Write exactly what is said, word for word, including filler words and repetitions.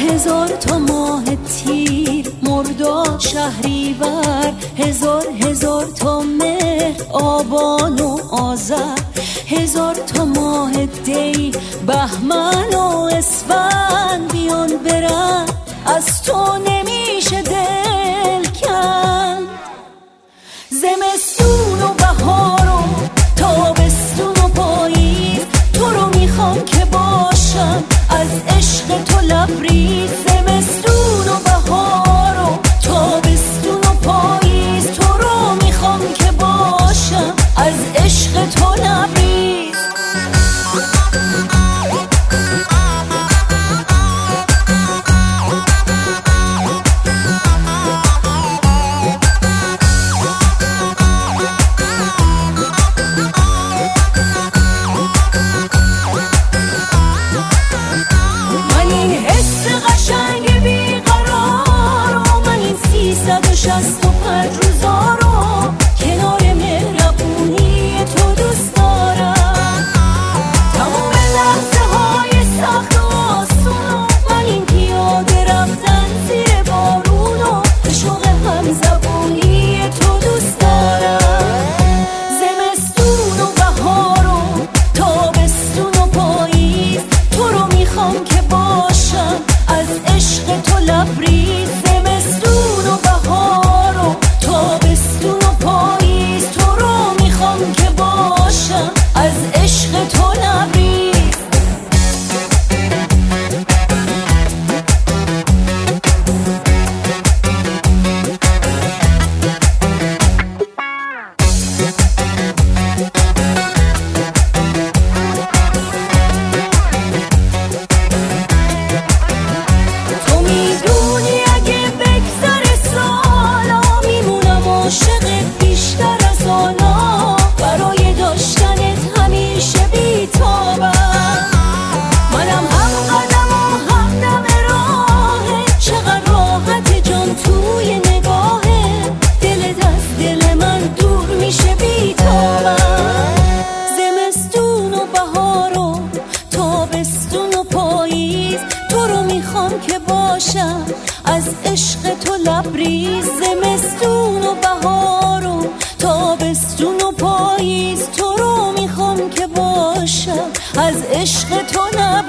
هزار تا ماه تیر، مرداد، شهریور، هزار هزار تا مهر، آبان و آذر، هزار تا ماه دی، بهمن و اسفند، بیان برن از تو نمیشه دل کن. زمستون و بهار و تابستون و پاییز، تو رو میخوام که باشم از عشق تو لبریز. زمستون و بهار و تابستون و پاییز، تو رو میخوام که باشم از عشق تو لبریز. شست و پنج روزا رو کنار مهربونی تو دوست دارم. تمام لحظه های سخت و آسون، من این پیاده رفتن زیر بارون و به شوق همزبونی تو دوست دارم. زمستون و بهار و تابستون و پاییز، تو رو میخوام که باشم از عشق تو لبریز. زمستون و بهار و تابستون و پاییز، تو رو میخوام که باشم از عشق تو لبریز. تو میدونی اگه بگذره سالا، میمونم عاشقت بیشتر از حالا. برای داشتنت همیشه بیتابم، منم هم قدم و هم دم راهت. چقدر راحت جان توی نگاهت، دلت از دل من دور میشه بیتابم. زمستون و بهار و تابستون و پاییز، تو رو میخوام که باشم از عشق تو لبریز. زمستون و بهار و تابستون و پاییز، تو رو میخوام که باشم از عشق تو لبریز.